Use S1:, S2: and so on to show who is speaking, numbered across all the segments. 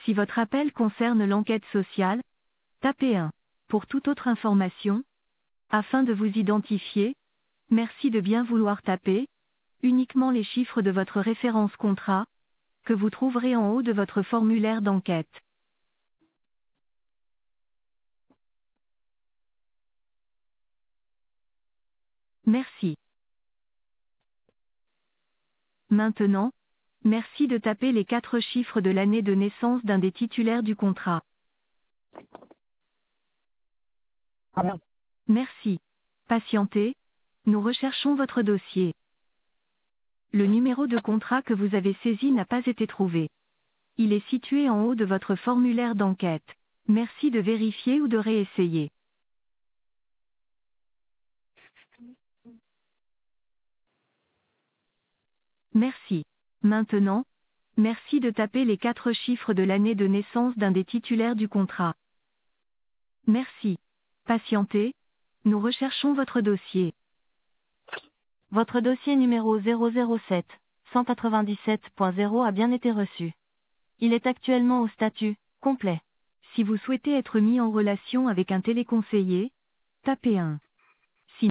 S1: Si votre appel concerne l'enquête sociale, tapez 1. Pour toute autre information, afin de vous identifier, merci de bien vouloir taper uniquement les chiffres de votre référence contrat, que vous trouverez en haut de votre formulaire d'enquête. Merci. Maintenant, merci de taper les 4 chiffres de l'année de naissance d'un des titulaires du contrat. Merci. Patientez, nous recherchons votre dossier. Le numéro de contrat que vous avez saisi n'a pas été trouvé. Il est situé en haut de votre formulaire d'enquête. Merci de vérifier ou de réessayer. Merci. Maintenant, merci de taper les 4 chiffres de l'année de naissance d'un des titulaires du contrat. Merci. Patientez, nous recherchons votre dossier. Votre dossier numéro 007 197.0 a bien été reçu. Il est actuellement au statut complet. Si vous souhaitez être mis en relation avec un téléconseiller, tapez 1. Si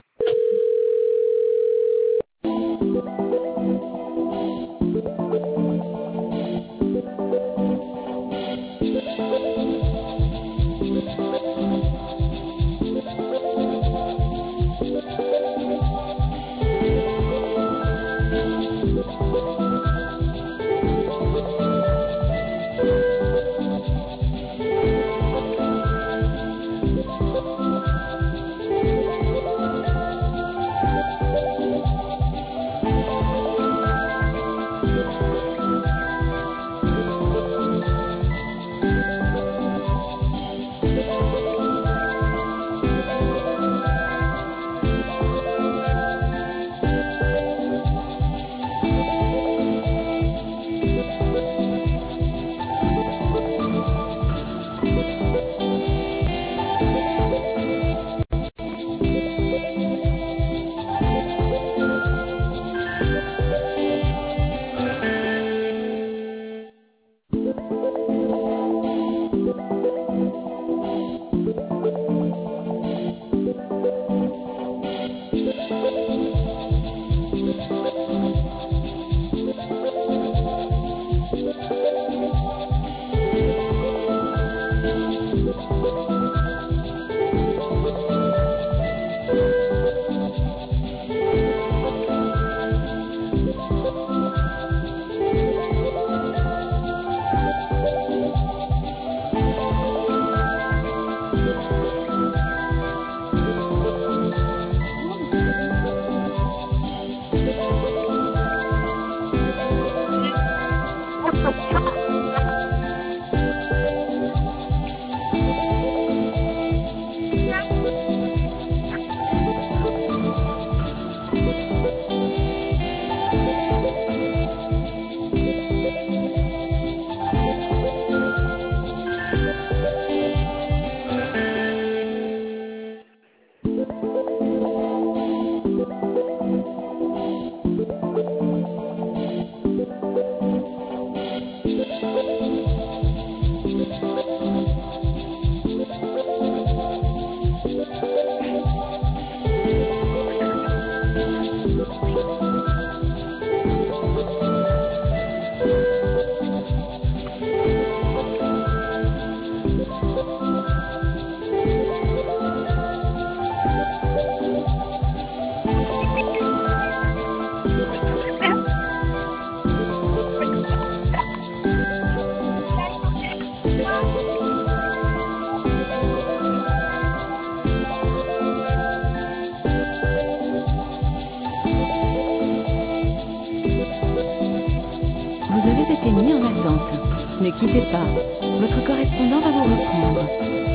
S1: vous avez été mis en attente. Ne quittez pas. Votre correspondant va vous reprendre.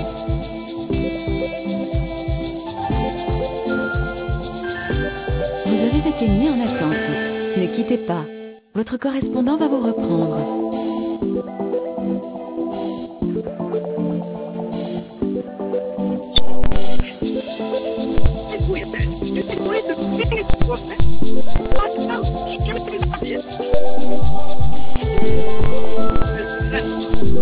S1: Vous avez été mis en attente. Ne quittez pas. Votre correspondant va vous reprendre.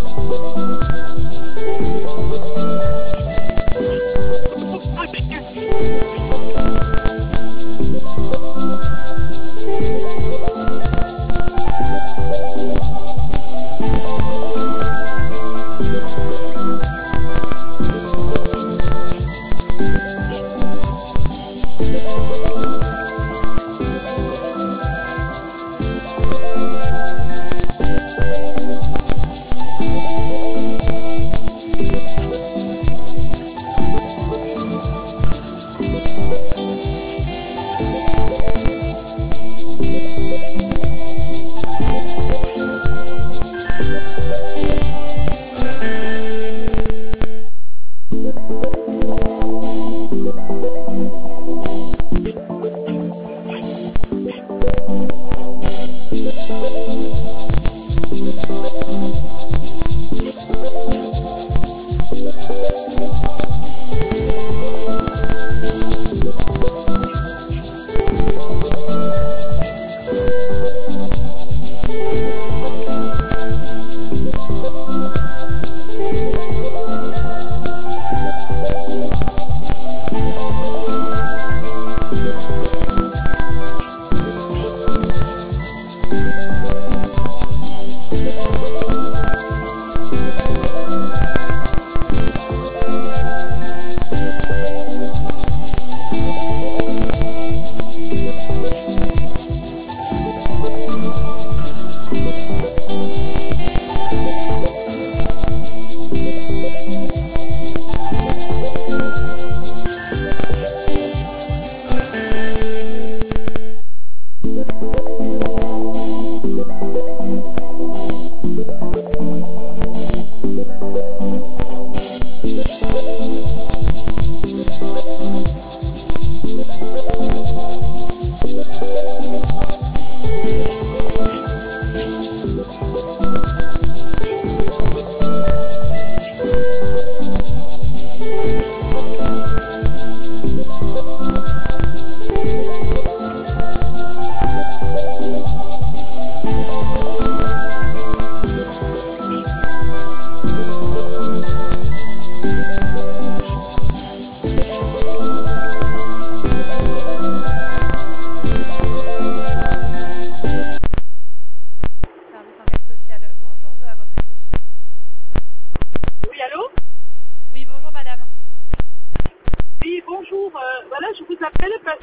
S2: Voilà, je vous appelle parce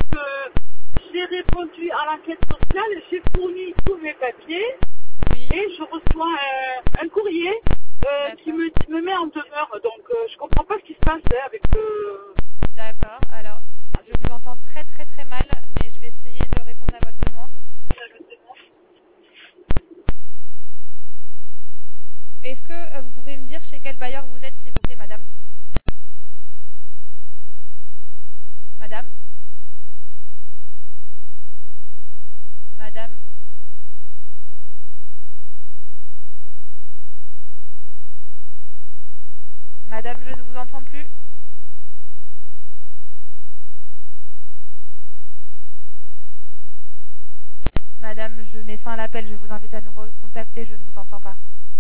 S2: que j'ai répondu à l'enquête sociale, j'ai fourni tous mes papiers et je reçois un courrier qui me met en demeure. Donc je comprends pas ce qui se passe avec...
S3: D'accord, alors je vous entends très très très mal, mais je vais essayer de répondre à votre demande. Est-ce que vous pouvez me dire chez quel bailleur vous êtes, s'il vous plaît, madame? Madame? Madame? Madame, je ne vous entends plus. Madame, je mets fin à l'appel. Je vous invite à nous recontacter. Je ne vous entends pas.